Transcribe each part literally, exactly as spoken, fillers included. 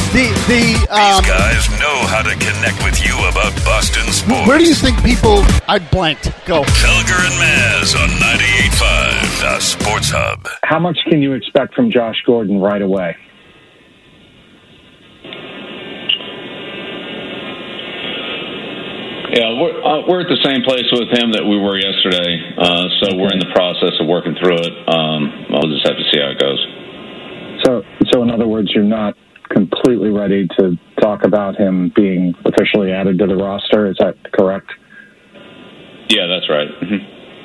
The the um, These guys know how to connect with you about Boston sports. Where do you think people? I blanked. Go. Felger and Maz on ninety-eight point five, the Sports Hub. How much can you expect from Josh Gordon right away? Yeah, we're, uh, we're at the same place with him that we were yesterday, uh, so we're in the process of working through it. Um, I'll just have to see how it goes. So, so in other words, you're not completely ready to talk about him being officially added to the roster. Is that correct? Yeah, that's right. Mm-hmm.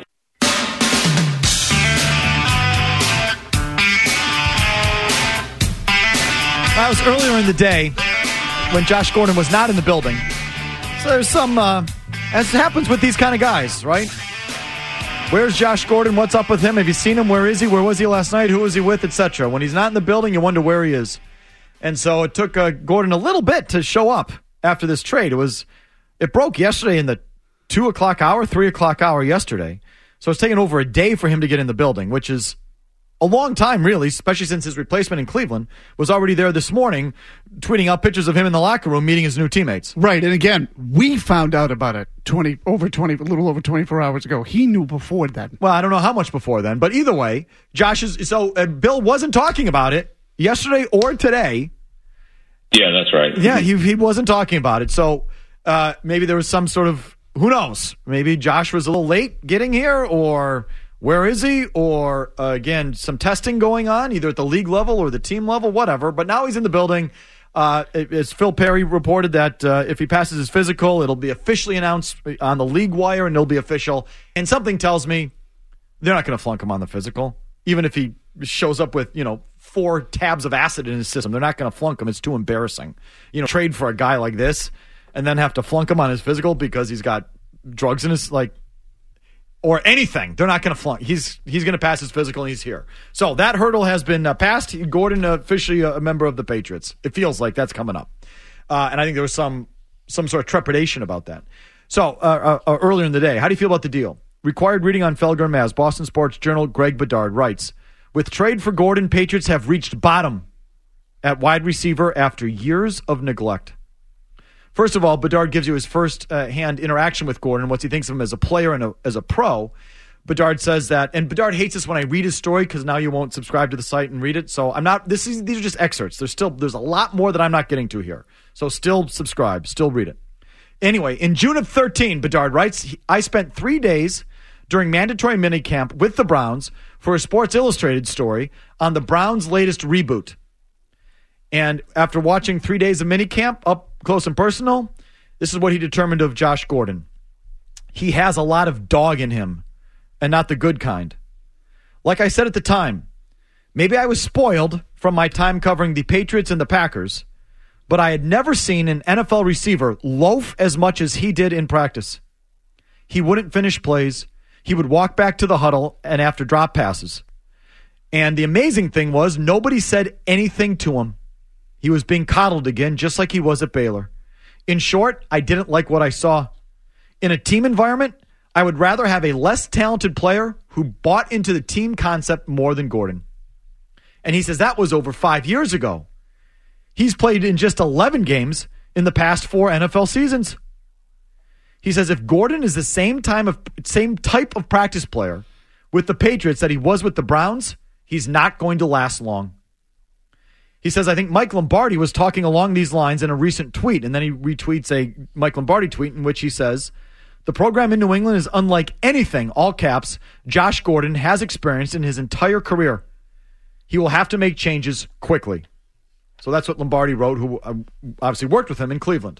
That was earlier in the day when Josh Gordon was not in the building. So there's some, uh, as happens with these kind of guys, right? Where's Josh Gordon? What's up with him? Have you seen him? Where is he? Where was he last night? Who was he with? Etc. When he's not in the building, you wonder where he is. And so it took uh, Gordon a little bit to show up after this trade. It was, it broke yesterday in the two o'clock hour, three o'clock hour yesterday. So it's taken over a day for him to get in the building, which is a long time, really, especially since his replacement in Cleveland was already there this morning, tweeting out pictures of him in the locker room meeting his new teammates. Right, and again, we found out about it twenty over twenty, a little over twenty-four hours ago. He knew before then. Well, I don't know how much before then, but either way, Josh is so. Uh, Bill wasn't talking about it yesterday or today. Yeah, that's right. Yeah, he he wasn't talking about it. So uh, maybe there was some sort of, who knows? Maybe Josh was a little late getting here, or where is he? Or, uh, again, some testing going on, either at the league level or the team level, whatever. But now he's in the building. Uh, as Phil Perry reported that uh, if he passes his physical, it'll be officially announced on the league wire, and it'll be official. And something tells me they're not going to flunk him on the physical, even if he shows up with, you know, four tabs of acid in his system. They're not going to flunk him. It's too embarrassing. You know, trade for a guy like this and then have to flunk him on his physical because he's got drugs in his, like, or anything. They're not going to flunk. He's he's going to pass his physical, and he's here. So that hurdle has been uh, passed. Gordon uh, officially a member of the Patriots. It feels like that's coming up. Uh, and I think there was some some sort of trepidation about that. So uh, uh, earlier in the day, how do you feel about the deal? Required reading on Felger and Maz. Boston Sports Journal Greg Bedard writes, with trade for Gordon, Patriots have reached bottom at wide receiver after years of neglect. First of all, Bedard gives you his first-hand uh, interaction with Gordon, what he thinks of him as a player and a, as a pro. Bedard says that, and Bedard hates this when I read his story because now you won't subscribe to the site and read it. So I'm not. This is these are just excerpts. There's still there's a lot more that I'm not getting to here. So still subscribe, still read it. Anyway, in June of thirteen, Bedard writes, I spent three days during mandatory minicamp with the Browns for a Sports Illustrated story on the Browns' latest reboot. And after watching three days of minicamp up close and personal, this is what he determined of Josh Gordon. He has a lot of dog in him, and not the good kind. Like I said at the time, maybe I was spoiled from my time covering the Patriots and the Packers, but I had never seen an N F L receiver loaf as much as he did in practice. He wouldn't finish plays. He would walk back to the huddle and after drop passes. And the amazing thing was nobody said anything to him. He was being coddled again, just like he was at Baylor. In short, I didn't like what I saw. In a team environment, I would rather have a less talented player who bought into the team concept more than Gordon. And he says that was over five years ago. He's played in just eleven games in the past four N F L seasons. He says if Gordon is the same time of same type of practice player with the Patriots that he was with the Browns, he's not going to last long. He says, I think Mike Lombardi was talking along these lines in a recent tweet, and then he retweets a Mike Lombardi tweet in which he says, the program in New England is unlike anything, all caps, Josh Gordon has experienced in his entire career. He will have to make changes quickly. So that's what Lombardi wrote, who obviously worked with him in Cleveland.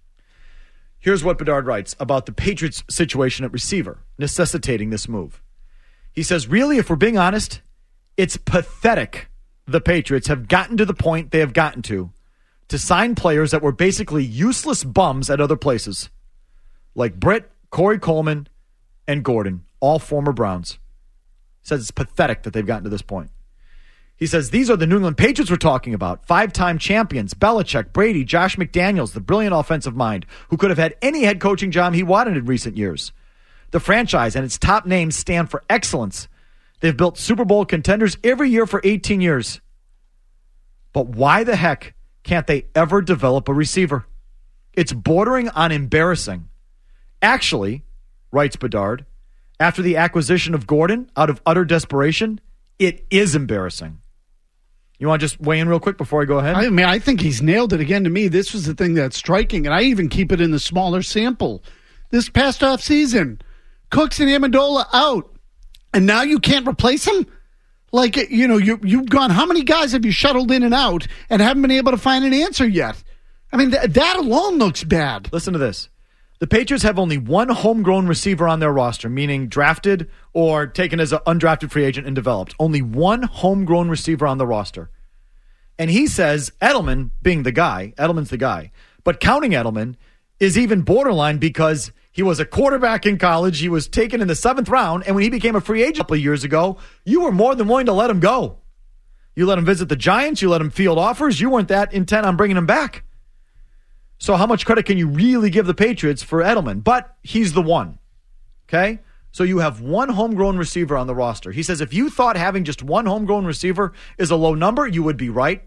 Here's what Bedard writes about the Patriots' situation at receiver, necessitating this move. He says, really, if we're being honest, it's pathetic the Patriots have gotten to the point they have gotten to, to sign players that were basically useless bums at other places, like Britt, Corey Coleman, and Gordon, all former Browns. He says it's pathetic that they've gotten to this point. He says, these are the New England Patriots we're talking about. Five-time champions, Belichick, Brady, Josh McDaniels, the brilliant offensive mind, who could have had any head coaching job he wanted in recent years. The franchise and its top names stand for excellence. They've built Super Bowl contenders every year for eighteen years. But why the heck can't they ever develop a receiver? It's bordering on embarrassing. Actually, writes Bedard, after the acquisition of Gordon out of utter desperation, it is embarrassing. You want to just weigh in real quick before I go ahead? I mean, I think he's nailed it again. To me, this was the thing that's striking, and I even keep it in the smaller sample. This past off season, Cooks and Amendola out, and now you can't replace him? Like, you know, you, you've gone, how many guys have you shuttled in and out and haven't been able to find an answer yet? I mean, th- that alone looks bad. Listen to this. The Patriots have only one homegrown receiver on their roster, meaning drafted or taken as an undrafted free agent and developed. Only one homegrown receiver on the roster. And he says Edelman, being the guy, Edelman's the guy, but counting Edelman is even borderline because he was a quarterback in college. He was taken in the seventh round, and when he became a free agent a couple of years ago, you were more than willing to let him go. You let him visit the Giants. You let him field offers. You weren't that intent on bringing him back. So how much credit can you really give the Patriots for Edelman? But he's the one, okay? So you have one homegrown receiver on the roster. He says if you thought having just one homegrown receiver is a low number, you would be right.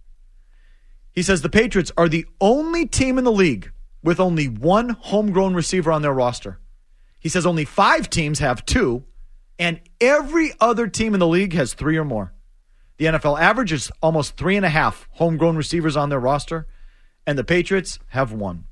He says the Patriots are the only team in the league with only one homegrown receiver on their roster. He says only five teams have two, and every other team in the league has three or more. The N F L average is almost three and a half homegrown receivers on their roster, and the Patriots have one.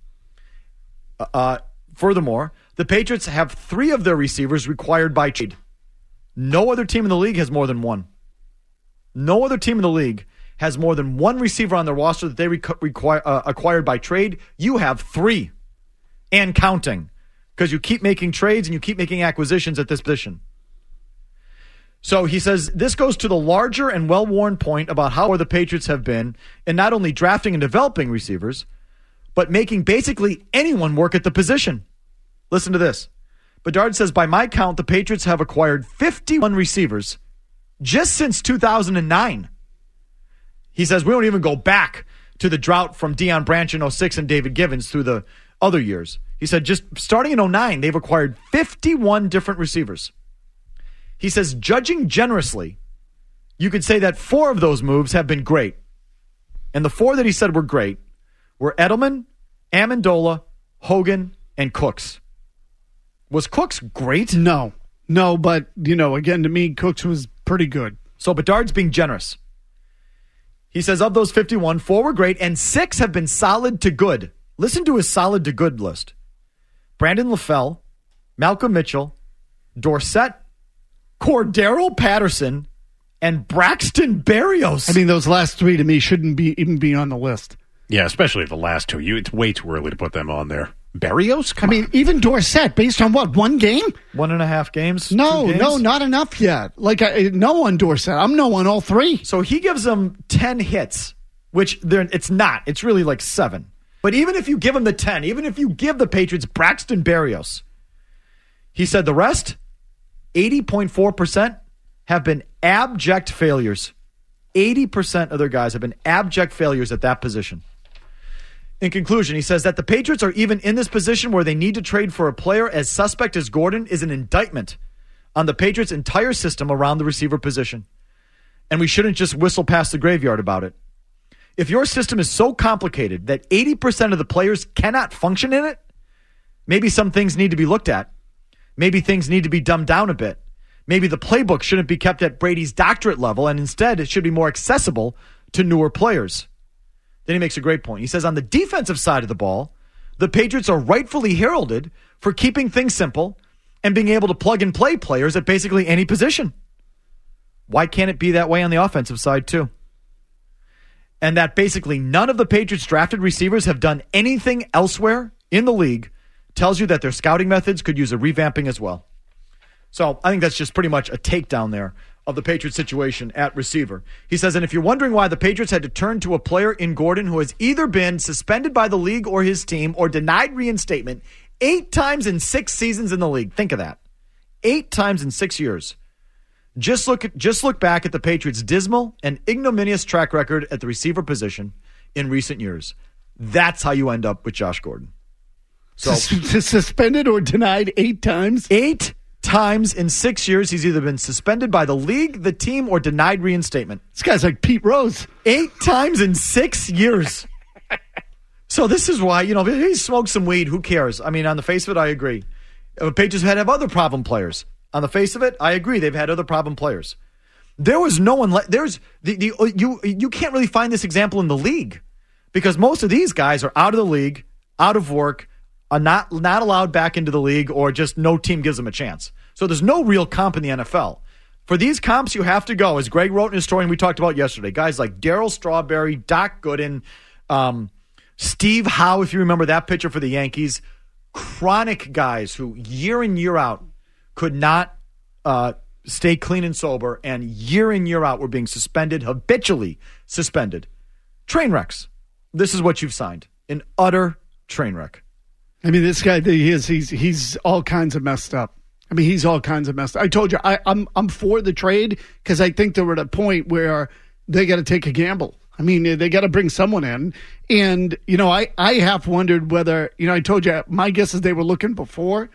Uh, furthermore, the Patriots have three of their receivers required by trade. No other team in the league has more than one. No other team in the league has more than one receiver on their roster that they rec- require, uh, acquired by trade. You have three and counting because you keep making trades and you keep making acquisitions at this position. So he says this goes to the larger and well-worn point about how the Patriots have been in not only drafting and developing receivers, but making basically anyone work at the position. Listen to this. Bedard says, by my count, the Patriots have acquired fifty-one receivers just since two thousand nine. He says we don't even go back to the drought from Deion Branch in oh six and David Givens through the other years. He said just starting in oh nine, they've acquired fifty-one different receivers. He says, judging generously, you could say that four of those moves have been great. And the four that he said were great were Edelman, Amendola, Hogan, and Cooks. Was Cooks great? No. No, but, you know, again, to me, Cooks was pretty good. So Bedard's being generous. He says of those fifty-one, four were great, and six have been solid to good. Listen to his solid to good list. Brandon LaFell, Malcolm Mitchell, Dorsett, Cordero Patterson, and Braxton Berrios. I mean, those last three to me shouldn't be even be on the list. Yeah, especially the last two. You, it's way too early to put them on there. Berrios? Come I mean, on. even Dorsett, based on what, one game? One and a half games? No, games? no, not enough yet. Like, I, no on Dorsett. I'm no on all three. So he gives them ten hits, which they're, it's not. It's really like seven. But even if you give him the ten, even if you give the Patriots Braxton Berrios, he said the rest, eighty point four percent, have been abject failures. eighty percent of their guys have been abject failures at that position. In conclusion, he says that the Patriots are even in this position where they need to trade for a player as suspect as Gordon is an indictment on the Patriots' entire system around the receiver position. And we shouldn't just whistle past the graveyard about it. If your system is so complicated that eighty percent of the players cannot function in it, maybe some things need to be looked at. Maybe things need to be dumbed down a bit. Maybe the playbook shouldn't be kept at Brady's doctorate level, and instead it should be more accessible to newer players. Then he makes a great point. He says on the defensive side of the ball, the Patriots are rightfully heralded for keeping things simple and being able to plug and play players at basically any position. Why can't it be that way on the offensive side too? And that basically none of the Patriots drafted receivers have done anything elsewhere in the league tells you that their scouting methods could use a revamping as well. So I think that's just pretty much a takedown there of the Patriots situation at receiver. He says, and if you're wondering why the Patriots had to turn to a player in Gordon who has either been suspended by the league or his team or denied reinstatement eight times in six seasons in the league. Think of that. Eight times in six years. Just look, just look back at the Patriots' dismal and ignominious track record at the receiver position in recent years. That's how you end up with Josh Gordon. So Suspended or denied eight times? Eight times in six years, he's either been suspended by the league, the team, or denied reinstatement. This guy's like Pete Rose. Eight times in six years. So this is why, you know, if he smoked some weed, who cares? I mean, on the face of it, I agree. Uh, Patriots had have other problem players. On the face of it, I agree. They've had other problem players. There was no one. Le- there's the, the you you can't really find this example in the league because most of these guys are out of the league, out of work, are not not allowed back into the league, or just no team gives them a chance. So there's no real comp in the N F L. For these comps, you have to go, as Greg wrote in his story and we talked about yesterday, guys like Darryl Strawberry, Doc Gooden, um, Steve Howe, if you remember that pitcher for the Yankees, chronic guys who year in, year out could not uh, stay clean and sober, and year in, year out were being suspended, habitually suspended. Train wrecks. This is what you've signed. An utter train wreck. I mean, this guy, he is, he's he's all kinds of messed up. I mean, he's all kinds of messed up. I told you, I, I'm I'm for the trade because I think they were at a point where they got to take a gamble. I mean, they got to bring someone in. And, you know, I, I half wondered whether, you know, I told you, my guess is they were looking before.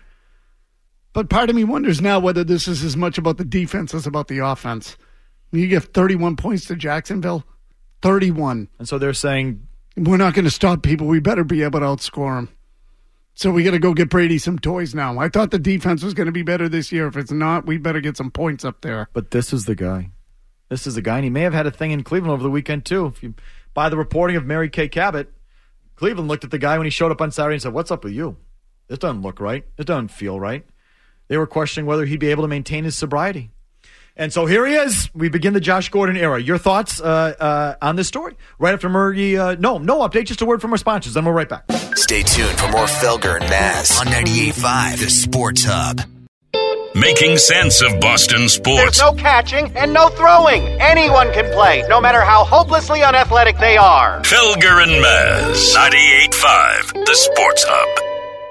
But part of me wonders now whether this is as much about the defense as about the offense. You give thirty-one points to Jacksonville, thirty-one. And so they're saying, we're not going to stop people. We better be able to outscore them. So we got to go get Brady some toys now. I thought the defense was going to be better this year. If it's not, we better get some points up there. But this is the guy. This is the guy, and he may have had a thing in Cleveland over the weekend, too. If you buy the reporting of Mary Kay Cabot, Cleveland looked at the guy when he showed up on Saturday and said, what's up with you? This doesn't look right. It doesn't feel right. They were questioning whether he'd be able to maintain his sobriety. And so here he is. We begin the Josh Gordon era. Your thoughts uh, uh, on this story? Right after Murray. Uh, no, no update. Just a word from our sponsors. Then we'll right back. Stay tuned for more Felger and Maz on ninety-eight point five, the Sports Hub. Making sense of Boston sports. There's no catching and no throwing. Anyone can play, no matter how hopelessly unathletic they are. Felger and Maz, ninety-eight point five, the Sports Hub.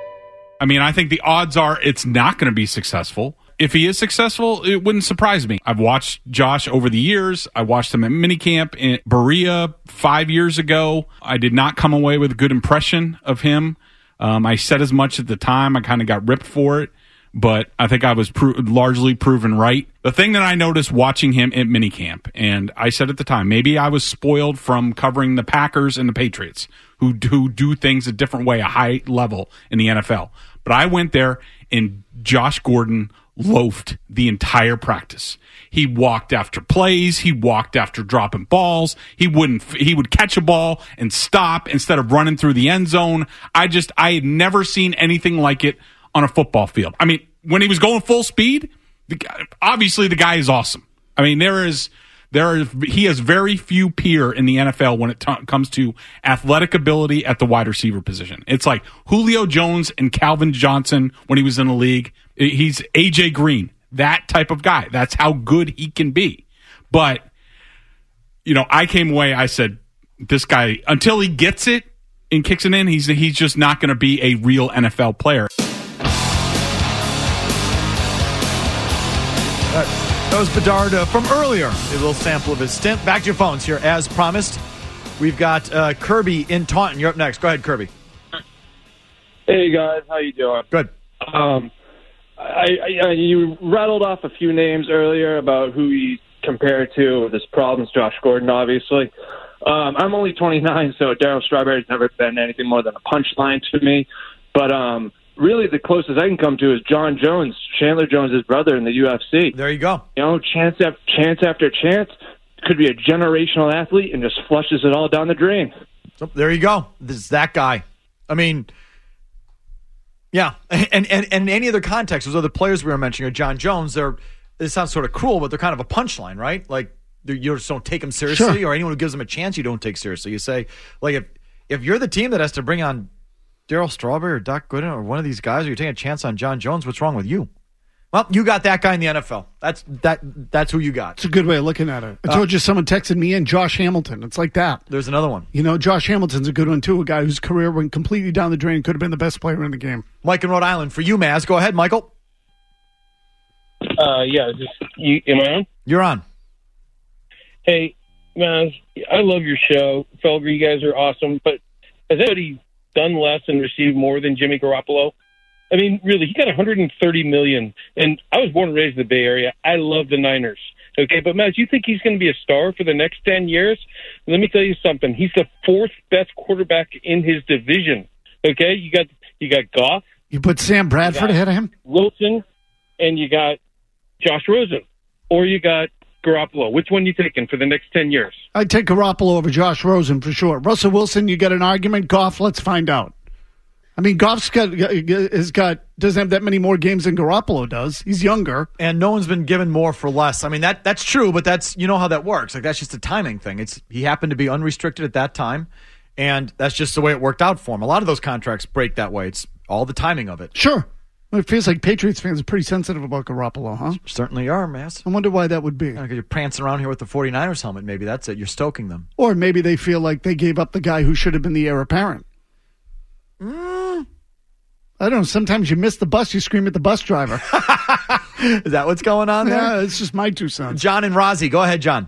I mean, I think the odds are it's not going to be successful. If he is successful, it wouldn't surprise me. I've watched Josh over the years. I watched him at minicamp in Berea five years ago. I did not come away with a good impression of him. Um, I said as much at the time. I kind of got ripped for it, but I think I was pro- largely proven right. The thing that I noticed watching him at minicamp, and I said at the time, maybe I was spoiled from covering the Packers and the Patriots, who do, who do things a different way, a high level in the N F L. But I went there, and Josh Gordon loafed the entire practice. He walked after plays. He walked after dropping balls. He wouldn't, he would catch a ball and stop instead of running through the end zone. I just, I had never seen anything like it on a football field. I mean, when he was going full speed, the, obviously the guy is awesome. I mean, there is, there is, he has very few peer in the N F L when it t- comes to athletic ability at the wide receiver position. It's like Julio Jones and Calvin Johnson when he was in the league. He's A J Green, that type of guy. That's how good he can be. But, you know, I came away, I said, this guy, until he gets it and kicks it in, he's he's just not going to be a real N F L player. That was Bedard uh, from earlier. A little sample of his stint. Back to your phones here, as promised. We've got uh, Kirby in Taunton. You're up next. Go ahead, Kirby. Hey, guys. How you doing? Good. Um, I, I, you rattled off a few names earlier about who you compare to. This problem's Josh Gordon, obviously. Um, I'm only twenty-nine, so Darryl Strawberry's never been anything more than a punchline to me. But um, really, the closest I can come to is John Jones, Chandler Jones' brother in the U F C. There you go. You know, chance after chance after chance, could be a generational athlete and just flushes it all down the drain. So there you go. This is that guy. I mean, yeah, and, and, and in any other context, those other players we were mentioning are John Jones. They're, it sounds sort of cruel, but they're kind of a punchline, right? Like, you just don't take them seriously, sure. Or anyone who gives them a chance you don't take seriously. You say, like, if if you're the team that has to bring on Darryl Strawberry or Doc Gooden or one of these guys, or you're taking a chance on John Jones, what's wrong with you? Well, you got that guy in the N F L. That's that. That's who you got. It's a good way of looking at it. I told uh, you someone texted me in, Josh Hamilton. It's like that. There's another one. You know, Josh Hamilton's a good one, too. A guy whose career went completely down the drain, could have been the best player in the game. Mike in Rhode Island. For you, Maz. Go ahead, Michael. Uh, yeah, just, you, am I on? You're on. Hey, Maz, I love your show. Felger, you guys are awesome. But has anybody done less and received more than Jimmy Garoppolo? I mean, really, he got one hundred thirty million dollars. And I was born and raised in the Bay Area. I love the Niners. Okay, but Maz, you think he's going to be a star for the next ten years? Let me tell you something. He's the fourth best quarterback in his division. Okay, you got you got Goff. You put Sam Bradford ahead of him? Wilson, and you got Josh Rosen. Or you got Garoppolo. Which one you taking for the next ten years? I'd take Garoppolo over Josh Rosen for sure. Russell Wilson, you got an argument. Goff, let's find out. I mean, Goff's got has got doesn't have that many more games than Garoppolo does. He's younger, and no one's been given more for less. I mean, that that's true, but that's you know how that works. Like that's just a timing thing. It's he happened to be unrestricted at that time, and that's just the way it worked out for him. A lot of those contracts break that way. It's all the timing of it. Sure. Well, it feels like Patriots fans are pretty sensitive about Garoppolo, huh? Certainly are, Mass. I wonder why that would be. Yeah, you're prancing around here with the 49ers helmet. Maybe that's it. You're stoking them. Or maybe they feel like they gave up the guy who should have been the heir apparent. Mm. I don't know. Sometimes you miss the bus, you scream at the bus driver. Is that what's going on there? Yeah, it's just my two cents. John and Rozzy. Go ahead, John.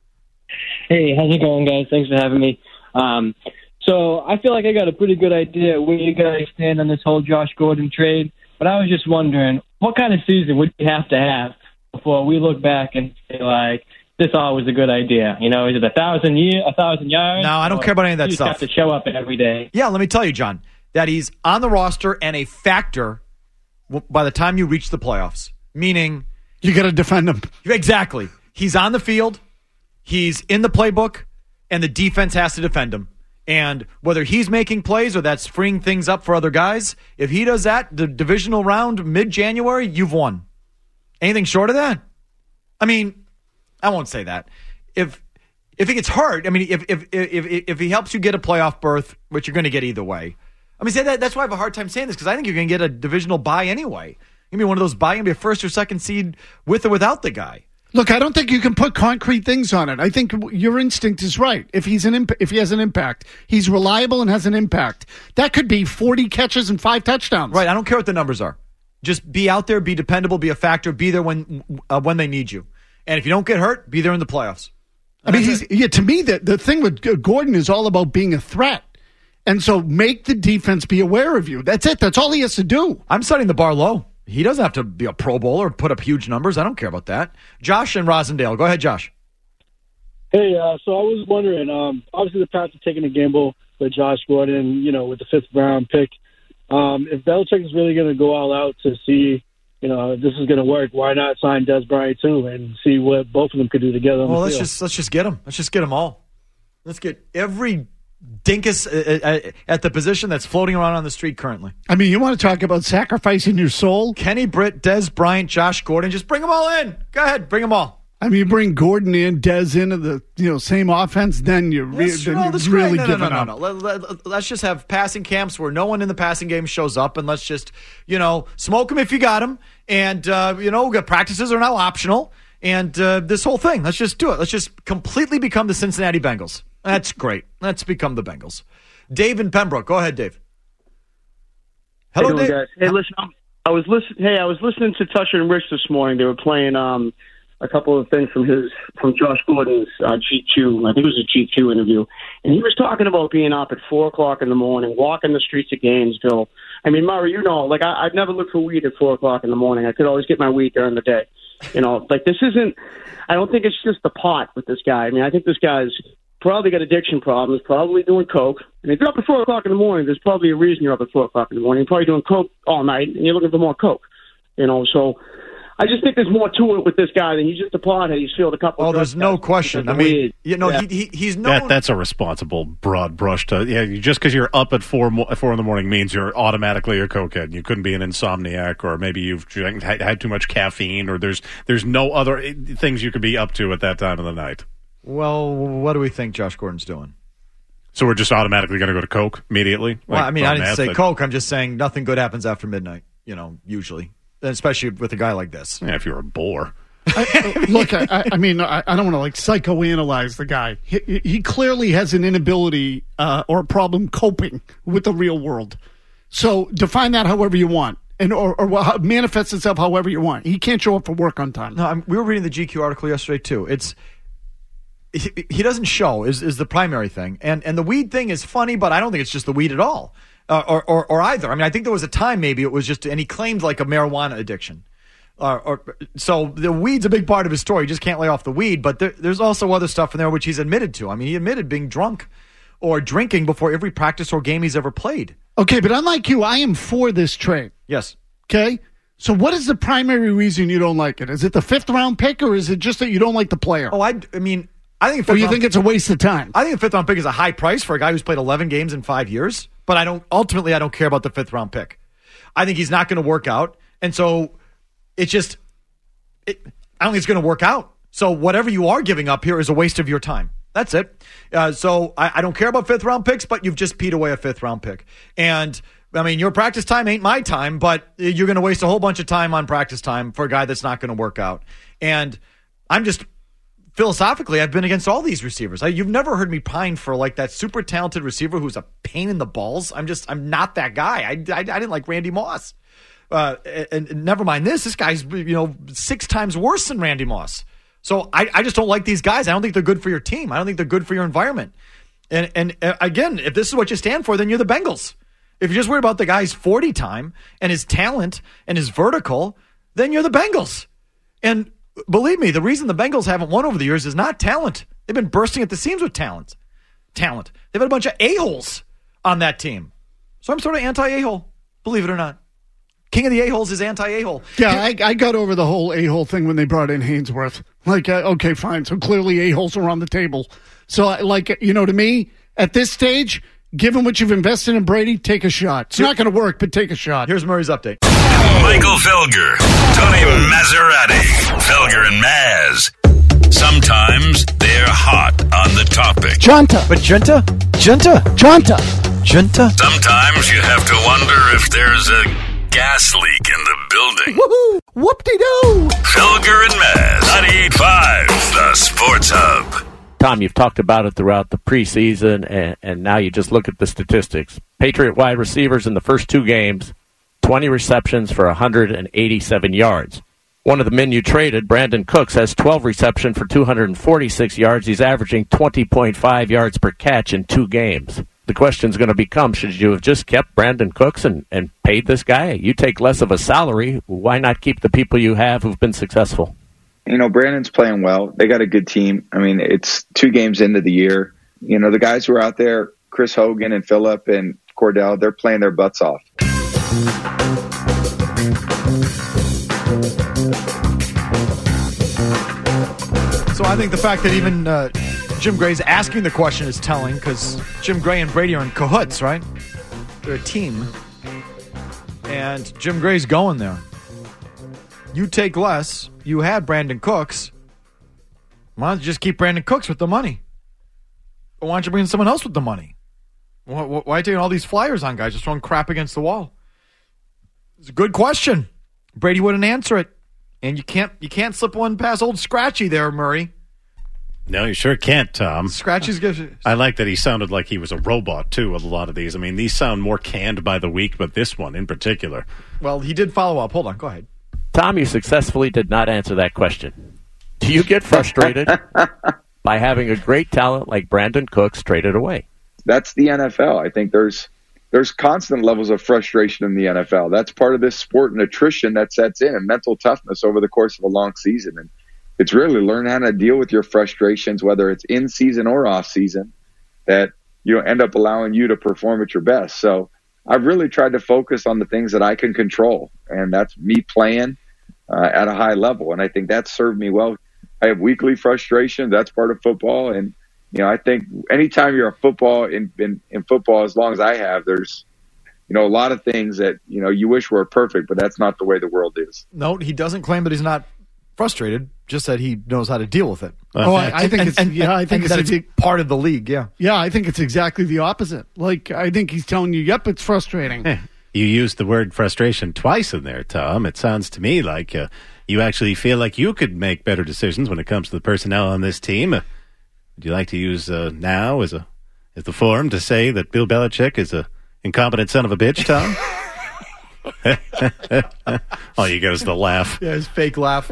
Hey, how's it going, guys? Thanks for having me. Um, so I feel like I got a pretty good idea where you guys stand on this whole Josh Gordon trade. But I was just wondering, what kind of season would you have to have before we look back and say, like, this all was a good idea? You know, is it a thousand year, a thousand yards? No, I don't care about any of that you stuff. You just have to show up every day. Yeah, let me tell you, John, that he's on the roster and a factor by the time you reach the playoffs. Meaning, you got to defend him. Exactly. He's on the field, he's in the playbook, and the defense has to defend him. And whether he's making plays or that's freeing things up for other guys, if he does that, the divisional round mid-January, you've won. Anything short of that? I mean, I won't say that. If if he gets hurt, I mean, if if if if he helps you get a playoff berth, which you're going to get either way. I mean, say that that's why I have a hard time saying this, because I think you're going to get a divisional bye anyway. You're going to be one of those bye, you're going to be a first or second seed with or without the guy. Look, I don't think you can put concrete things on it. I think your instinct is right. If he's an imp- if he has an impact, he's reliable and has an impact. That could be forty catches and five touchdowns. Right. I don't care what the numbers are. Just be out there, be dependable, be a factor, be there when uh, when they need you. And if you don't get hurt, be there in the playoffs. And I mean, he's, yeah. To me, the the thing with Gordon is all about being a threat, and so make the defense be aware of you. That's it. That's all he has to do. I'm setting the bar low. He doesn't have to be a Pro Bowler or put up huge numbers. I don't care about that. Josh and Rosendale. Go ahead, Josh. Hey, uh, so I was wondering, um, obviously the Pats are taking a gamble with Josh Gordon, you know, with the fifth round pick. Um, if Belichick is really going to go all out to see, you know, if this is going to work, why not sign Des Bryant too and see what both of them could do together on well, the let's field? just let's just get them. Let's just get them all. Let's get every dinkus at the position that's floating around on the street currently. I mean, you want to talk about sacrificing your soul? Kenny Britt, Des Bryant, Josh Gordon, just bring them all in. Go ahead, bring them all. I mean, you bring Gordon in, Des into the you know same offense, then you're, re- that's, then no, you're that's really no, no, giving no, no, up. no, no. Let, let, let's just have passing camps where no one in the passing game shows up, and let's just you know smoke them if you got them, and uh, you know practices are now optional, and uh, this whole thing. Let's just do it. Let's just completely become the Cincinnati Bengals. That's great. Let's become the Bengals. Dave in Pembroke. Go ahead, Dave. Hello, hey, Dave. Guys. Hey, listen. I was listening. Hey, I was listening to Tusher and Rich this morning. They were playing um, a couple of things from his from Josh Gordon's uh, G two. I think it was a G two interview, and he was talking about being up at four o'clock in the morning, walking the streets of Gainesville. I mean, Murray, you know, like I, I'd never look for weed at four o'clock in the morning. I could always get my weed during the day. You know, like this isn't. I don't think it's just the pot with this guy. I mean, I think this guy's probably got addiction problems, probably doing coke. And if you're up at four o'clock in the morning, there's probably a reason you're up at four o'clock in the morning. You're probably doing coke all night, and you're looking for more coke. You know, so I just think there's more to it with this guy than he's just a pothead. He's filled a couple. Oh, of there's no question. I mean, you know, yeah. he, he he's known. That, that's a responsible broad brush to yeah. You, just because you're up at four mo- four in the morning means you're automatically a cokehead. You couldn't be an insomniac, or maybe you've drank, had, had too much caffeine, or there's there's no other things you could be up to at that time of the night. Well, what do we think Josh Gordon's doing? So we're just automatically going to go to coke immediately? Well, like I mean, I didn't say that, coke. I'm just saying nothing good happens after midnight, you know, usually. Especially with a guy like this. Yeah, if you're a bore. I, look, I, I mean, I, I don't want to like psychoanalyze the guy. He, he clearly has an inability uh, or a problem coping with the real world. So define that however you want, and or, or manifest itself however you want. He can't show up for work on time. No, I'm, we were reading the G Q article yesterday too. It's he, he doesn't show is, is the primary thing. And and the weed thing is funny, but I don't think it's just the weed at all. Uh, or, or or either. I mean, I think there was a time maybe it was just, and he claimed like a marijuana addiction. Uh, or so the weed's a big part of his story. He just can't lay off the weed. But there, there's also other stuff in there which he's admitted to. I mean, he admitted being drunk or drinking before every practice or game he's ever played. Okay, but unlike you, I am for this trade. Yes. Okay? So what is the primary reason you don't like it? Is it the fifth round pick, or is it just that you don't like the player? Oh, I, I mean, I think. Or you think it's a waste of time? I think a fifth round pick is a high price for a guy who's played eleven games in five years. But I don't. Ultimately, I don't care about the fifth round pick. I think he's not going to work out, and so it's just. It, I don't think it's going to work out. So whatever you are giving up here is a waste of your time. That's it. Uh, so I, I don't care about fifth round picks, but you've just peed away a fifth round pick. And I mean, your practice time ain't my time, but you're going to waste a whole bunch of time on practice time for a guy that's not going to work out. And I'm just philosophically, I've been against all these receivers. I, you've never heard me pine for like that super talented receiver who's a pain in the balls. I'm just, I'm not that guy. I, I, I didn't like Randy Moss. Uh, and, and never mind this. This guy's, you know, six times worse than Randy Moss. So I, I just don't like these guys. I don't think they're good for your team. I don't think they're good for your environment. And and uh, again, if this is what you stand for, then you're the Bengals. If you're just worried about the guy's forty time and his talent and his vertical, then you're the Bengals. And believe me, the reason the Bengals haven't won over the years is not talent. They've been bursting at the seams with talent. Talent. They've had a bunch of a-holes on that team. So I'm sort of anti-a-hole, believe it or not. King of the a-holes is anti-a-hole. Yeah, I, I got over the whole a-hole thing when they brought in Hainsworth. Like, uh, okay, fine. So clearly a-holes are on the table. So, like, you know, to me, at this stage, given what you've invested in Brady, take a shot. It's not going to work, but take a shot. Here's Murray's update. Michael Felger, Tony Maserati, Felger and Maz. Sometimes they're hot on the topic. Junta. But Junta? Junta? Junta. Junta? Sometimes you have to wonder if there's a gas leak in the building. Woohoo! Whoop-de-doo! Felger and Maz, ninety-eight point five, the Sports Hub. Tom, you've talked about it throughout the preseason, and, and now you just look at the statistics. Patriot wide receivers in the first two games, twenty receptions for one hundred eighty-seven yards. One of the men you traded, Brandon Cooks, has twelve receptions for two hundred forty-six yards. He's averaging twenty point five yards per catch in two games. The question's going to become, should you have just kept Brandon Cooks and, and paid this guy? You take less of a salary. Why not keep the people you have who've been successful? You know, Brandon's playing well. They got a good team. I mean, it's two games into the year. You know, the guys who are out there, Chris Hogan and Phillip and Cordell, they're playing their butts off. So I think the fact that even uh, Jim Gray's asking the question is telling, because Jim Gray and Brady are in cahoots, right? They're a team. And Jim Gray's going there. You take less. You had Brandon Cooks. Why don't you just keep Brandon Cooks with the money? Or why don't you bring in someone else with the money? Why, why are you taking all these flyers on guys, just throwing crap against the wall? It's a good question. Brady wouldn't answer it. And you can't you can't slip one past old Scratchy there, Murray. No, you sure can't, Tom. Scratchy's good. I like that he sounded like he was a robot, too, with a lot of these. I mean, these sound more canned by the week, but this one in particular. Well, he did follow up. Hold on, go ahead. Tom, you successfully did not answer that question. Do you get frustrated by having a great talent like Brandon Cooks traded away? That's the N F L. I think there's there's constant levels of frustration in the N F L. That's part of this sport and attrition that sets in, and mental toughness over the course of a long season. And it's really learn how to deal with your frustrations, whether it's in season or off season, that you know end up allowing you to perform at your best. So I've really tried to focus on the things that I can control, and that's me playing uh, at a high level. And I think that's served me well. I have weekly frustration. That's part of football. And, you know, I think anytime you're a football in, in, in football, as long as I have, there's, you know, a lot of things that, you know, you wish were perfect, but that's not the way the world is. No, he doesn't claim that he's not frustrated, just that he knows how to deal with it. Oh, I, I think and, it's, and, yeah, I think and it's, that it's part of the league, yeah. Yeah, I think it's exactly the opposite. Like, I think he's telling you, yep, it's frustrating. Yeah. You used the word frustration twice in there, Tom. It sounds to me like uh, you actually feel like you could make better decisions when it comes to the personnel on this team. Uh, would you like to use uh, now as a as the forum to say that Bill Belichick is a incompetent son of a bitch, Tom? All you got is the laugh. Yeah, his fake laugh.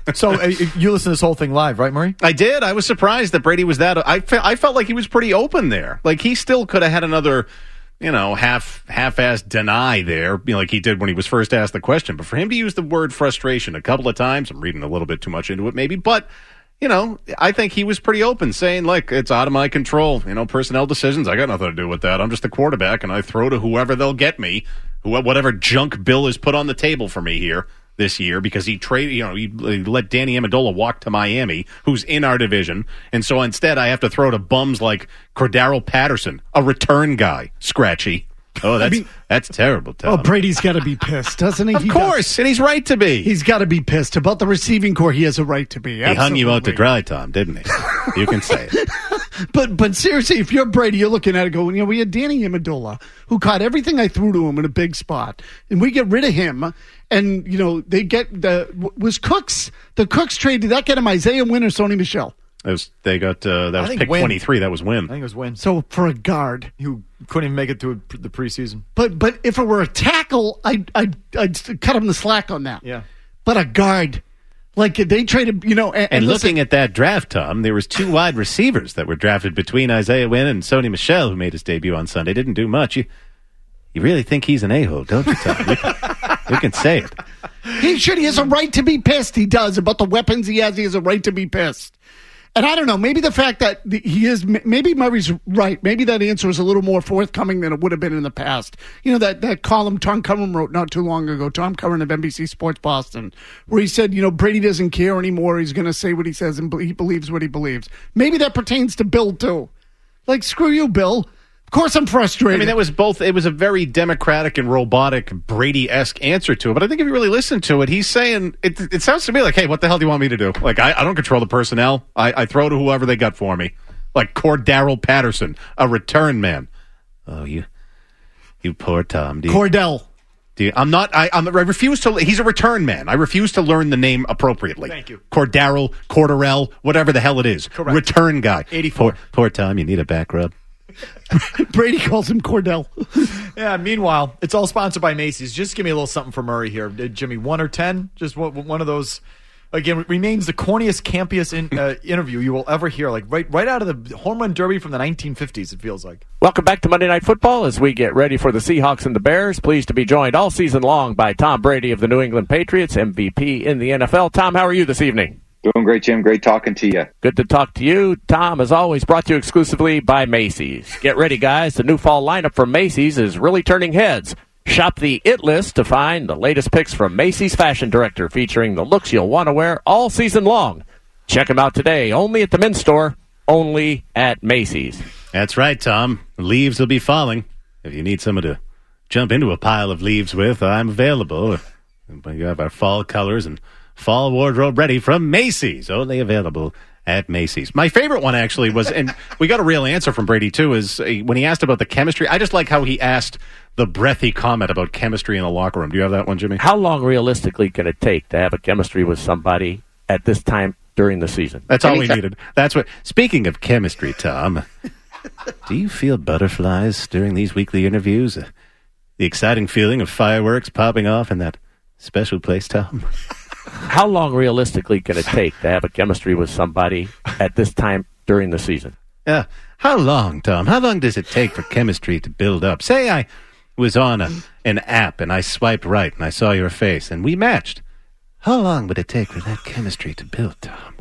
So uh, you listened to this whole thing live, right, Murray? I did. I was surprised that Brady was that. I, fe- I felt like he was pretty open there. Like, he still could have had another, you know, half, half-assed deny there, you know, like he did when he was first asked the question. But for him to use the word frustration a couple of times, I'm reading a little bit too much into it maybe, but, you know, I think he was pretty open, saying, like, it's out of my control. You know, personnel decisions, I got nothing to do with that. I'm just the quarterback, and I throw to whoever they'll get me, whatever junk Bill has put on the table for me here this year, because he traded, you know, he let Danny Amendola walk to Miami, who's in our division, and so instead I have to throw to bums like Cordero Patterson, a return guy, scratchy. Oh, that's I mean, that's terrible, Tom. Oh, Brady's got to be pissed, doesn't he? Of he course, does. And he's right to be. He's got to be pissed about the receiving core. He has a right to be. Absolutely. He hung you out to dry, Tom, didn't he? You can say it. But but seriously, if you're Brady, you're looking at it going, you know, we had Danny Amendola, who caught everything I threw to him in a big spot, and we get rid of him, and, you know, they get the, was Cooks, the Cooks trade, did that get him Isaiah Wynn or Sony Michel? It was, they got, uh, that was pick Wynn. twenty-three, that was Wynn. I think it was Wynn. So for a guard. Who couldn't even make it through the preseason. But but if it were a tackle, I'd, I'd, I'd cut him the slack on that. Yeah. But a guard, like they traded, you know. And, and, and listen, looking at that draft, Tom, there was two wide receivers that were drafted between Isaiah Wynn and Sony Michel, who made his debut on Sunday. Didn't do much. You, you really think he's an a-hole, don't you, Tom? You, you can say it. He should. He has a right to be pissed. He does. About the weapons he has, he has a right to be pissed. And I don't know, maybe the fact that he is, maybe Murray's right. Maybe that answer is a little more forthcoming than it would have been in the past. You know, that, that column Tom Curran wrote not too long ago, Tom Curran of N B C Sports Boston, where he said, you know, Brady doesn't care anymore. He's going to say what he says and he believes what he believes. Maybe that pertains to Bill, too. Like, screw you, Bill. Of course I'm frustrated. I mean, that was both, it was a very democratic and robotic Brady-esque answer to it. But I think if you really listen to it, he's saying, it, it sounds to me like, hey, what the hell do you want me to do? Like, I, I don't control the personnel. I, I throw to whoever they got for me. Like Cordero Patterson, a return man. Oh, you you poor Tom. Do you, Cordell. Do you, I'm not, I, I'm, I refuse to, he's a return man. I refuse to learn the name appropriately. Thank you. Cordero, Corderell, whatever the hell it is. Correct. Return guy. eighty-four. Poor, poor Tom, you need a back rub. Brady calls him Cordell. Yeah, meanwhile, it's all sponsored by Macy's. Just give me a little something for Murray here. Uh, Jimmy, one or ten? Just one, one of those. Again, remains the corniest, campiest in, uh, interview you will ever hear. Like right right out of the home run derby from the nineteen fifties, it feels like. Welcome back to Monday Night Football as we get ready for the Seahawks and the Bears. Pleased to be joined all season long by Tom Brady of the New England Patriots, M V P in the N F L. Tom, how are you this evening? Doing great, Jim. Great talking to you. Good to talk to you. Tom, as always, brought to you exclusively by Macy's. Get ready, guys. The new fall lineup from Macy's is really turning heads. Shop the It List to find the latest picks from Macy's Fashion Director featuring the looks you'll want to wear all season long. Check them out today, only at the men's store, only at Macy's. That's right, Tom. Leaves will be falling. If you need someone to jump into a pile of leaves with, I'm available. We have our fall colors and fall wardrobe ready from Macy's, only available at Macy's. My favorite one, actually, was, and we got a real answer from Brady, too, is uh, when he asked about the chemistry. I just like how he asked the breathy comment about chemistry in the locker room. Do you have that one, Jimmy? How long realistically can it take to have a chemistry with somebody at this time during the season? That's all we needed. That's what. Speaking of chemistry, Tom, do you feel butterflies during these weekly interviews? Uh, the exciting feeling of fireworks popping off in that special place, Tom? How long realistically can it take to have a chemistry with somebody at this time during the season? Yeah. How long, Tom? How long does it take for chemistry to build up? Say I was on a, an app and I swiped right and I saw your face and we matched. How long would it take for that chemistry to build, Tom?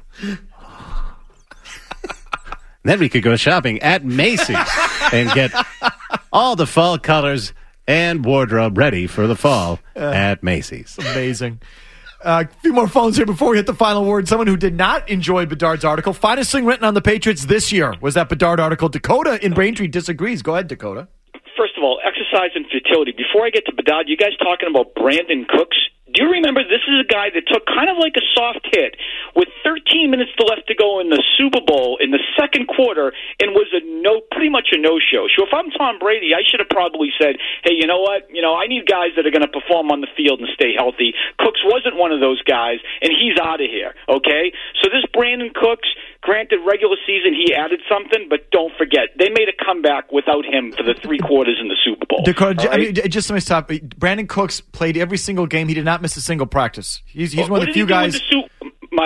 Then we could go shopping at Macy's and get all the fall colors and wardrobe ready for the fall uh, at Macy's. Amazing. Uh, a few more phones here before we hit the final word. Someone who did not enjoy Bedard's article. Finest thing written on the Patriots this year was that Bedard article. Dakota in Braintree disagrees. Go ahead, Dakota. First of all, exercise and futility. Before I get to Bedard, you guys talking about Brandon Cooks? Do you remember this is a guy that took kind of like a soft hit with thirteen minutes left to go in the Super Bowl in the second quarter and was a no, pretty much a no-show. So if I'm Tom Brady, I should have probably said, hey, you know what? You know, I need guys that are going to perform on the field and stay healthy. Cooks wasn't one of those guys, and he's out of here, okay? So this Brandon Cooks, granted regular season he added something, but don't forget, they made a comeback without him for the three quarters in the Super Bowl. Dakota, right? I mean, just let me stop. Brandon Cooks played every single game. He did not miss a single practice. He's, he's well, one of the few guys. Su-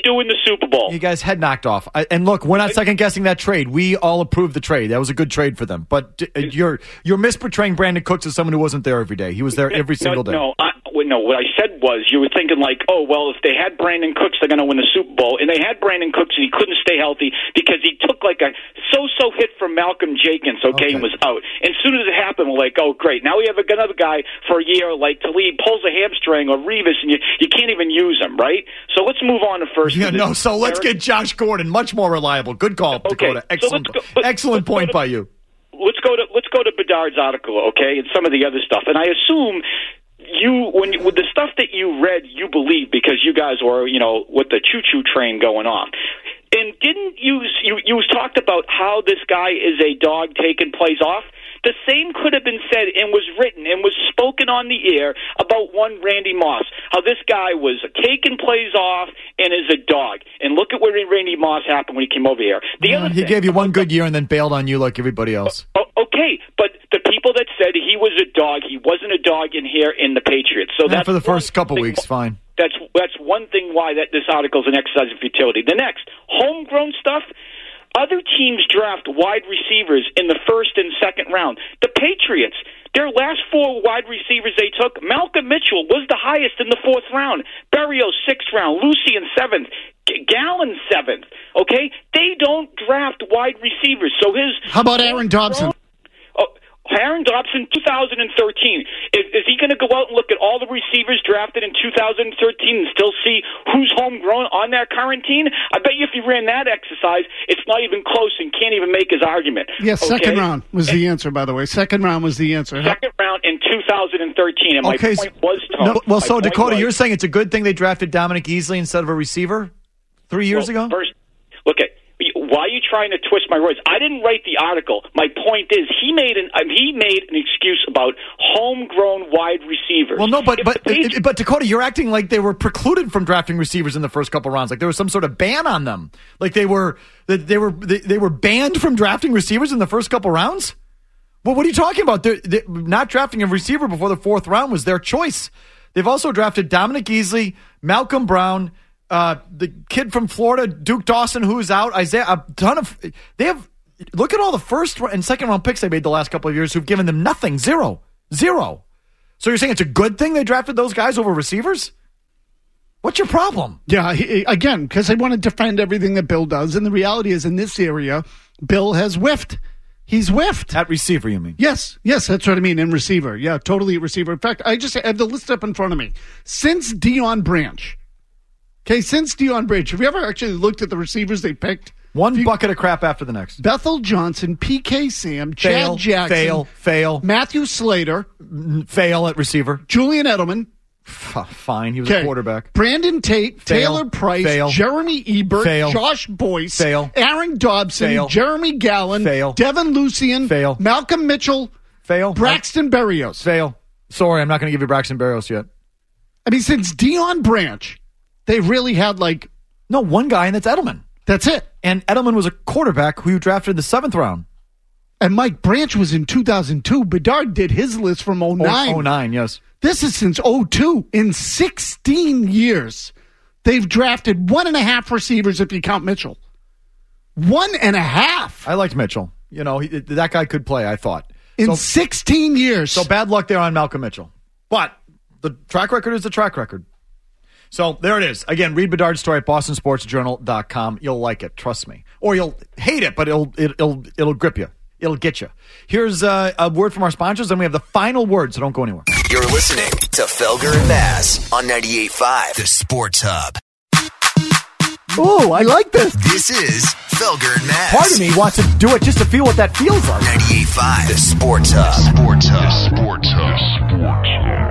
do in the Super Bowl. You guys head knocked off. I, and look, we're not second guessing that trade. We all approved the trade. That was a good trade for them. But uh, you're you're misportraying Brandon Cooks as someone who wasn't there every day. He was there every single day. No, I, no. What I said was you were thinking like, oh well, if they had Brandon Cooks, they're going to win the Super Bowl, and they had Brandon Cooks, and he couldn't stay healthy because he took like a so-so hit from Malcolm Jenkins, okay, okay. and was out. And as soon as it happened, we're like, oh great, now we have another guy for a year, like Talib pulls a hamstring or Revis, and you you can't even use him, right? So let's move on to first. Yeah, no. So let's Eric. get Josh Gordon, much more reliable. Good call, okay. Dakota. Excellent, so let's go, but, excellent let's point to, by you. Let's go to let's go to Bedard's article, okay, and some of the other stuff. And I assume you, when you, with the stuff that you read, you believe because you guys were, you know, with the choo-choo train going on. And didn't you you you talked about how this guy is a dog taking plays off? The same could have been said and was written and was spoken on the air about one Randy Moss, how this guy was taking plays off and is a dog. And look at where Randy Moss happened when he came over here. The yeah, other he thing, gave you one good year and then bailed on you like everybody else. Oh, okay, but the people that said he was a dog, he wasn't a dog in here in the Patriots. So yeah, that's for the first couple thing, weeks, fine. That's that's one thing why that this article is an exercise in futility. The next, homegrown stuff. Other teams draft wide receivers in the first and second round. The Patriots, their last four wide receivers they took, Malcolm Mitchell was the highest in the fourth round. Berrios, sixth round. Lucien, seventh. Gallen, seventh. Okay? They don't draft wide receivers. So his... How about Aaron Dobson? Oh, Aaron Dobson, two thousand thirteen. Is, is he going to go out and look at all the receivers drafted in two thousand thirteen and still see who's homegrown on that current team? I bet you if he ran that exercise, it's not even close and can't even make his argument. Yes, okay? second round was the answer, by the way. Second round was the answer. Second round in two thousand thirteen, and okay, my point was, Tom, no, well, so Dakota, was, you're saying it's a good thing they drafted Dominic Easley instead of a receiver three years well, ago? First, look at. Why are you trying to twist my words? I didn't write the article. My point is, he made an uh, he made an excuse about homegrown wide receivers. Well, no, but if but Patriots- but Dakota, you're acting like they were precluded from drafting receivers in the first couple rounds. Like there was some sort of ban on them. Like they were that they were they, they were banned from drafting receivers in the first couple rounds. Well, what are you talking about? They're, they're not drafting a receiver before the fourth round was their choice. They've also drafted Dominic Easley, Malcolm Brown. Uh, the kid from Florida, Duke Dawson, who's out. Isaiah, a ton of. They have. Look at all the first and second round picks they made the last couple of years who've given them nothing. Zero. Zero. So you're saying it's a good thing they drafted those guys over receivers? What's your problem? Yeah, he, again, because they want to defend everything that Bill does. And the reality is in this area, Bill has whiffed. He's whiffed. At receiver, you mean? Yes. Yes, that's what I mean. In receiver. Yeah, totally at receiver. In fact, I just have the list up in front of me. Since Deion Branch. Okay, since Deion Branch, have you ever actually looked at the receivers they picked? One you, bucket of crap after the next. Bethel Johnson, P K Sam, fail, Chad Jackson. Fail, fail. Matthew Slater. Fail at receiver. Julian Edelman. F- fine, he was okay. a quarterback. Brandon Tate, fail, Taylor Price, fail, Jeremy Ebert, fail, Josh Boyce, fail, Aaron Dobson, fail, Jeremy Gallen, fail, Devin Lucien, fail, Malcolm Mitchell, fail, Braxton Berrios. Fail. Sorry, I'm not going to give you Braxton Berrios yet. I mean, since Deion Branch, they've really had like... No, one guy, and that's Edelman. That's it. And Edelman was a quarterback who you drafted in the seventh round. And Mike Branch was in two thousand two. Bedard did his list from oh nine. oh nine, yes. This is since oh two. In sixteen years, they've drafted one and a half receivers if you count Mitchell. One and a half. I liked Mitchell. You know, he, that guy could play, I thought. In so, sixteen years. So bad luck there on Malcolm Mitchell. But the track record is the track record. So there it is. Again, read Bedard's story at boston sports journal dot com. You'll like it, trust me. Or you'll hate it, but it'll it, it'll it'll grip you. It'll get you. Here's uh, a word from our sponsors, and we have the final word, so don't go anywhere. You're listening to Felger and Maz on ninety-eight point five, the Sports Hub. Ooh, I like this. This is Felger and Maz. Part of me wants to do it just to feel what that feels like. ninety-eight point five, the Sports Hub. Sports Hub. Sports Hub. Sports Hub.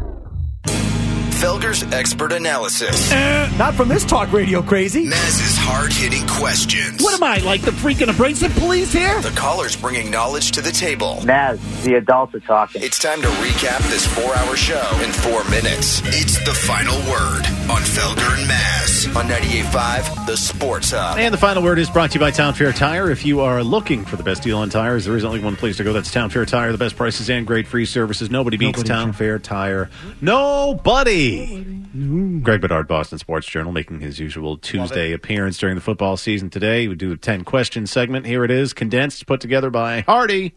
Felger's expert analysis. Uh, not from this talk radio crazy. Maz's hard-hitting questions. What am I, like the freaking abrasive police here? The callers bringing knowledge to the table. Maz, the adults are talking. It's time to recap this four-hour show in four minutes. It's the final word on Felger and Maz on ninety-eight point five, the Sports Hub. And the final word is brought to you by Town Fair Tire. If you are looking for the best deal on tires, there is only one place to go. That's Town Fair Tire. The best prices and great free services. Nobody beats Nobody Town can. Fair Tire. Nobody. Nobody. No. Greg Bedard, Boston Sports Journal, making his usual Tuesday appearance during the football season today. We do a ten-question segment. Here it is, condensed, put together by Hardy.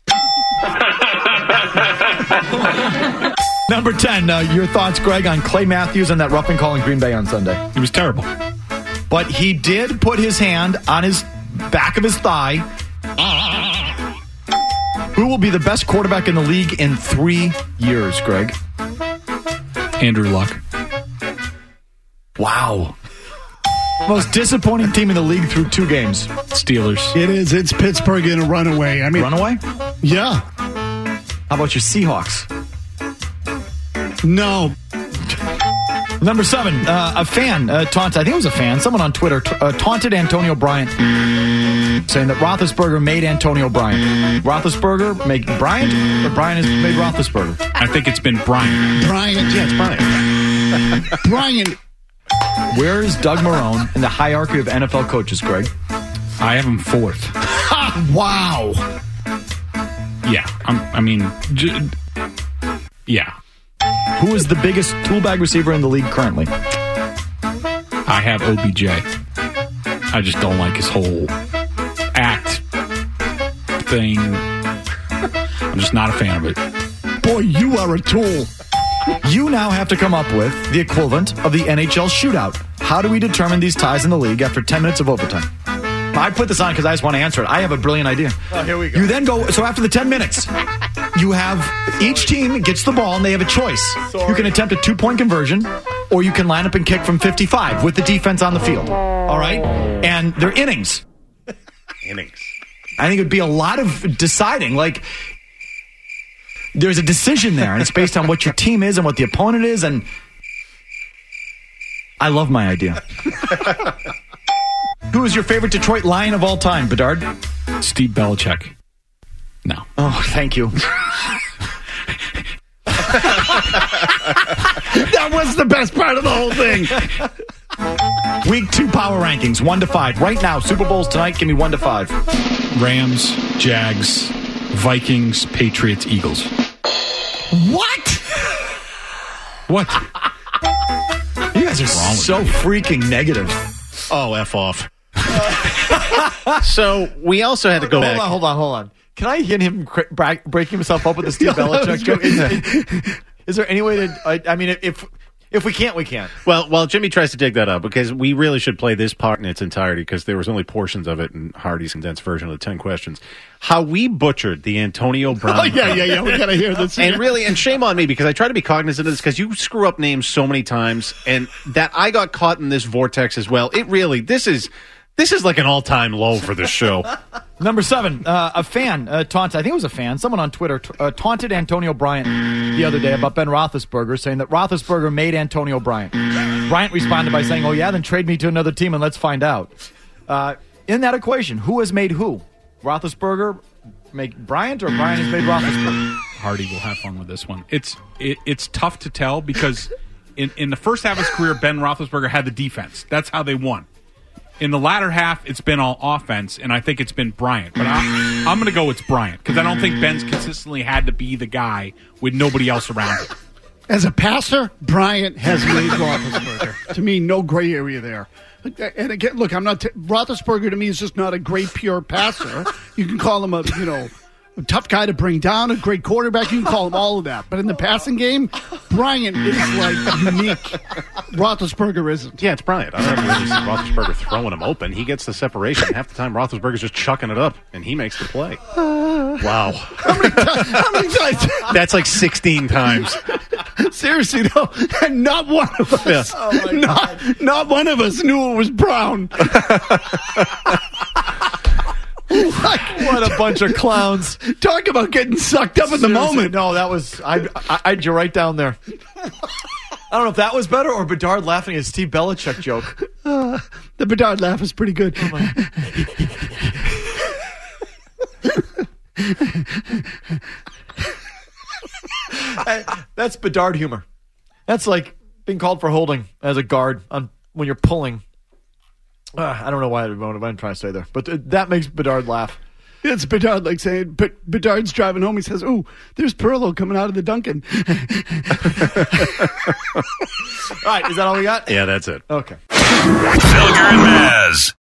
Number ten, uh, your thoughts, Greg, on Clay Matthews and that roughing call in Green Bay on Sunday. It was terrible. But he did put his hand on his back of his thigh. Who will be the best quarterback in the league in three years, Greg? Andrew Luck. Wow. Most disappointing team in the league through two games. Steelers. It is. It's Pittsburgh in a runaway. I mean, runaway? Yeah. How about your Seahawks? No. Number seven, uh, a fan uh, taunted, I think it was a fan, someone on Twitter t- uh, taunted Antonio Bryant, saying that Roethlisberger made Antonio Bryant. Roethlisberger made Bryant, or Bryant has made Roethlisberger? I think it's been Bryant. Bryant, yeah, it's Bryant. Bryant. Where is Doug Marrone in the hierarchy of N F L coaches, Greg? I have him fourth. Wow. Yeah, I'm, I mean, j- yeah. Who is the biggest tool bag receiver in the league currently? I have O B J. I just don't like his whole act thing. I'm just not a fan of it. Boy, you are a tool. You now have to come up with the equivalent of the N H L shootout. How do we determine these ties in the league after ten minutes of overtime? I put this on because I just want to answer it. I have a brilliant idea. Oh, here we go. You then go, so after the ten minutes, you have each team gets the ball and they have a choice. Sorry. You can attempt a two-point conversion or you can line up and kick from fifty-five with the defense on the field. All right? And they're innings. Innings. I think it would be a lot of deciding. Like, there's a decision there, and it's based on what your team is and what the opponent is, and I love my idea. Who is your favorite Detroit Lion of all time, Bedard? Steve Belichick. No. Oh, thank you. That was the best part of the whole thing. Week two power rankings, one to five. Right now, Super Bowls tonight, give me one to five. Rams, Jags, Vikings, Patriots, Eagles. What? What? You guys are so freaking negative. Oh, F off. So we also had to go hold back. on, hold on, hold on. Can I hit him cra- bra- breaking himself up with the Steve Belichick joke? Is, is, is there any way to? I, I mean, if if we can't, we can't. Well, while Jimmy tries to dig that up, because we really should play this part in its entirety, because there was only portions of it in Hardy's condensed version of the ten questions. How we butchered the Antonio Brown. Oh yeah, yeah, yeah. We gotta hear this. And really, and shame on me, because I try to be cognizant of this, because you screw up names so many times, and that I got caught in this vortex as well. It really, this is. This is like an all-time low for this show. Number seven, uh, a fan uh, taunted, I think it was a fan, someone on Twitter t- uh, taunted Antonio Bryant the other day about Ben Roethlisberger, saying that Roethlisberger made Antonio Bryant. Bryant responded by saying, oh yeah, then trade me to another team and let's find out. Uh, in that equation, who has made who? Roethlisberger make Bryant or Bryant has made Roethlisberger? Hardy will have fun with this one. It's it, it's tough to tell because in, in the first half of his career, Ben Roethlisberger had the defense. That's how they won. In the latter half, it's been all offense, and I think it's been Bryant. But I, I'm going to go it's Bryant because I don't think Ben's consistently had to be the guy with nobody else around him. As a passer, Bryant has made Roethlisberger. To me, no gray area there. And again, look, I'm not. T- Roethlisberger to me is just not a great pure passer. You can call him a, you know, a tough guy to bring down, a great quarterback. You can call him all of that. But in the passing game, Bryant is like unique. Roethlisberger isn't. Yeah, it's Bryant. I don't really see Roethlisberger throwing him open. He gets the separation. Half the time, Roethlisberger's just chucking it up, and he makes the play. Wow. How many, t- how many times? That's like sixteen times. Seriously, though, and not one of us, Yeah. oh my not, God. not one of us knew it was Brown. Like, what a bunch of clowns. Talk about getting sucked up in the moment. No, that was, I, I, I had you right down there. I don't know if that was better or Bedard laughing at Steve Belichick joke. Uh, the Bedard laugh is pretty good. Oh I, that's Bedard humor. That's like being called for holding as a guard on when you're pulling. Uh, I don't know why what I'm trying to say there, but th- that makes Bedard laugh. It's Bedard like saying, but Bedard's driving home. He says, ooh, there's Perlo coming out of the Dunkin'. All right, is that all we got? Yeah, that's it. Okay. Felger and Maz.